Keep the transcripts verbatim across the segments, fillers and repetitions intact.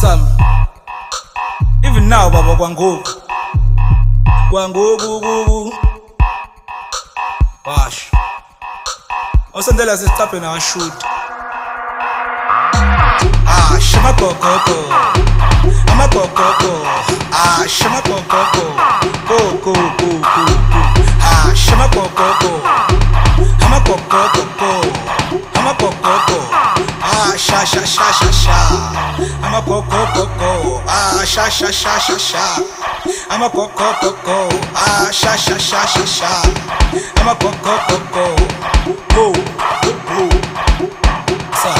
Sami. Even now baba kwangoku. Kwangoku kuku. Wash. Osandela sesitaphe na shoot. Ah, shama kokoko. Ama kokoko. Ah, shama kokoko. Go go go go. Ah, shama kokoko. Ama kokoko. Ama kokoko. Ah, sha sha sha sha sha. Ama kokoko. Ah, sha sha sha sha sha. Ama kokoko. Ah, sha sha sha sha sha. Ama kokoko. Go go. Sa.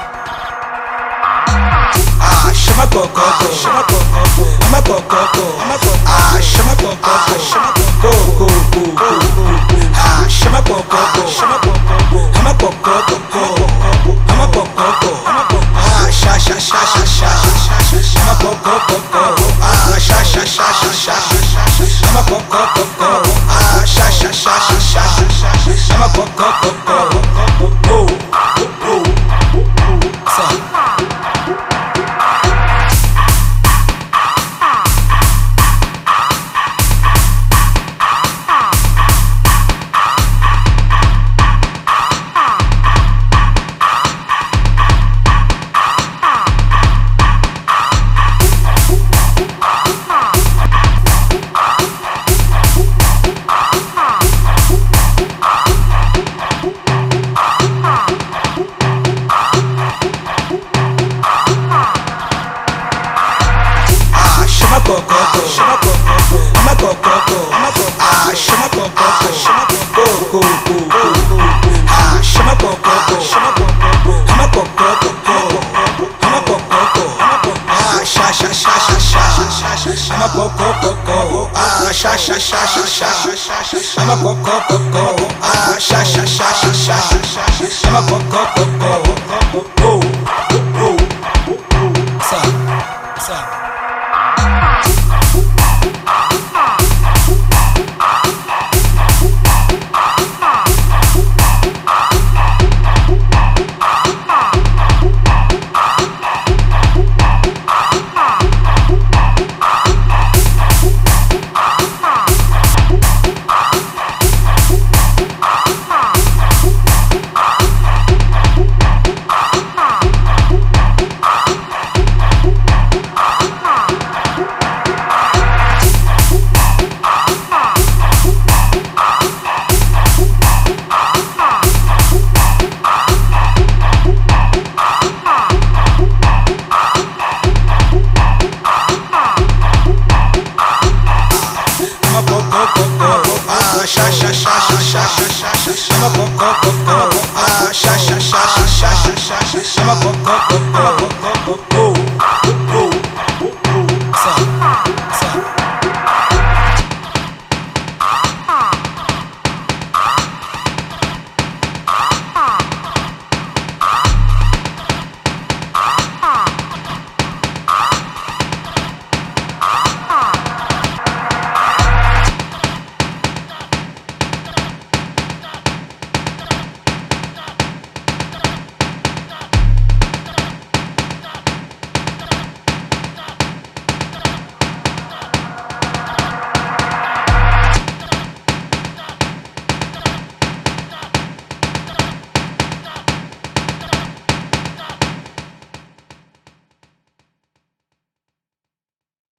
Ah, shama kokoko. Shama kokoko. Ama kokoko. Ama kokoko. Ah, shama kokoko. Shama kokoko. Go go go. Ah, shama kokoko. Shama kokoko. Ama kokoko. Ama kokoko. Ah, sha sha sha sha sha. Ama kokoko. Ah, sha sha sha sha sha. Ama kokoko. Ah, sha sha sha sha sha. Ama kokoko. Go go. Sa. I'm a coco, ah, sha sha sha sha sha. I'm a coco, ah, sha sha sha sha sha. I'm a coco, go, go, sa, sa. Sha sha sha sha sha sha sha. I'm a coco, ah, sha sha sha sha sha sha. I'm a coco,